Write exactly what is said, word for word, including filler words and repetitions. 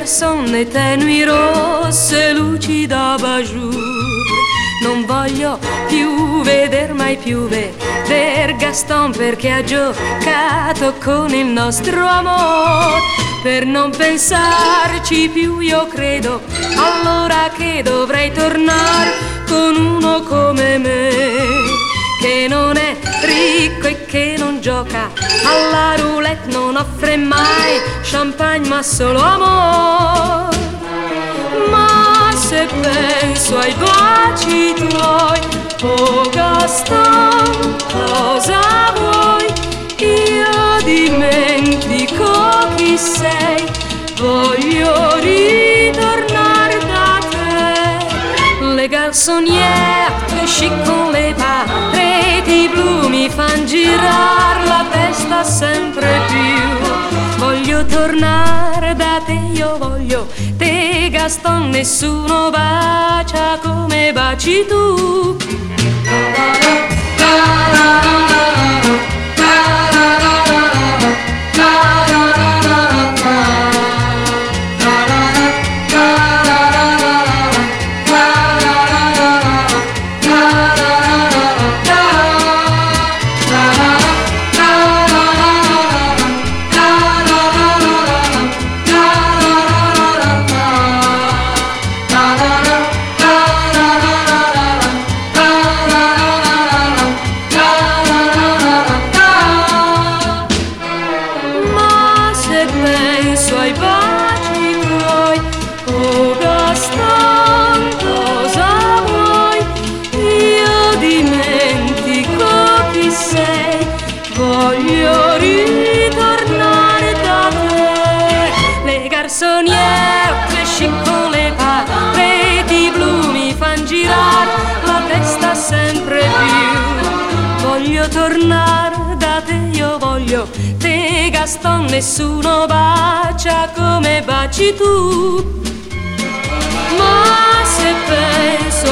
son le tenui rosse luci d'abajour. Non voglio più veder mai più veder Gaston, perché ha giocato con il nostro amor. Per non pensarci più io credo allora che dovrei tornare con uno come me, che non è ricco e che non gioca alla roulette, non offre mai champagne ma solo amor. Ma se penso ai baci tuoi, oh Gaston, cosa vuoi? Io dimentico chi sei, voglio ritornare da te. Le garçonniere che chic con le pareti blu mi fan girar la testa sempre più. Voglio tornare da te, io voglio te Gaston, nessuno bacia come baci tu. Penso ai baci tuoi, oh Gaston, cosa vuoi? Io dimentico chi sei, voglio ritornare da te. Le garçonniere che chic con le pareti blu mi fan girare la testa sempre più. Voglio tornare da te, io voglio te Gaston, nessuno bacia come baci tu. Ma se penso